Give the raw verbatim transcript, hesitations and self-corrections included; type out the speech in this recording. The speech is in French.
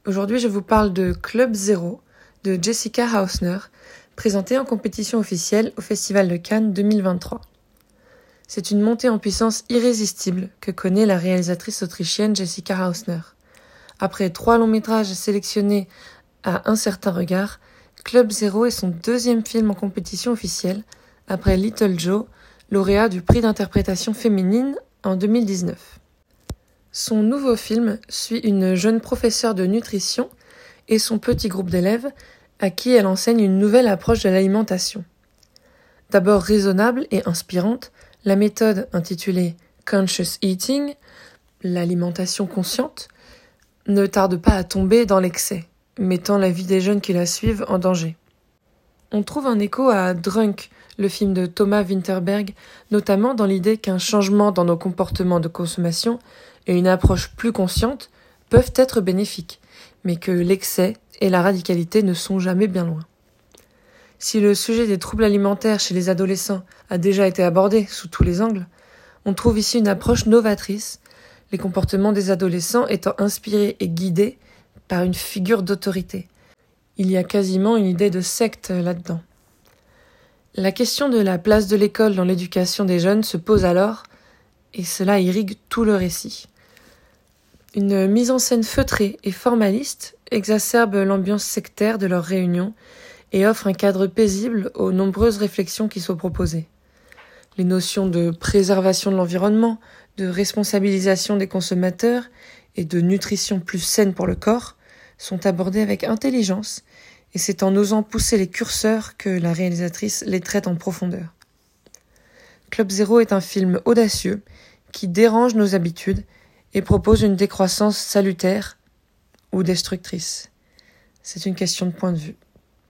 Aujourd'hui, je vous parle de Club Zero de Jessica Hausner, présentée en compétition officielle au Festival de Cannes deux mille vingt-trois. C'est une montée en puissance irrésistible que connaît la réalisatrice autrichienne Jessica Hausner. Après trois longs métrages sélectionnés à Un certain regard, Club Zero est son deuxième film en compétition officielle, après Little Joe, lauréat du prix d'interprétation féminine en deux mille dix-neuf. Son nouveau film suit une jeune professeure de nutrition et son petit groupe d'élèves à qui elle enseigne une nouvelle approche de l'alimentation. D'abord raisonnable et inspirante, la méthode intitulée Conscious Eating, l'alimentation consciente, ne tarde pas à tomber dans l'excès, mettant la vie des jeunes qui la suivent en danger. On trouve un écho à Drunk, le film de Thomas Vinterberg, notamment dans l'idée qu'un changement dans nos comportements de consommation et une approche plus consciente peuvent être bénéfiques, mais que l'excès et la radicalité ne sont jamais bien loin. Si le sujet des troubles alimentaires chez les adolescents a déjà été abordé sous tous les angles, on trouve ici une approche novatrice, les comportements des adolescents étant inspirés et guidés par une figure d'autorité. Il y a quasiment une idée de secte là-dedans. La question de la place de l'école dans l'éducation des jeunes se pose alors, et cela irrigue tout le récit. Une mise en scène feutrée et formaliste exacerbe l'ambiance sectaire de leurs réunions et offre un cadre paisible aux nombreuses réflexions qui sont proposées. Les notions de préservation de l'environnement, de responsabilisation des consommateurs et de nutrition plus saine pour le corps sont abordées avec intelligence, et c'est en osant pousser les curseurs que la réalisatrice les traite en profondeur. Club Zero est un film audacieux qui dérange nos habitudes et propose une décroissance salutaire ou destructrice. C'est une question de point de vue.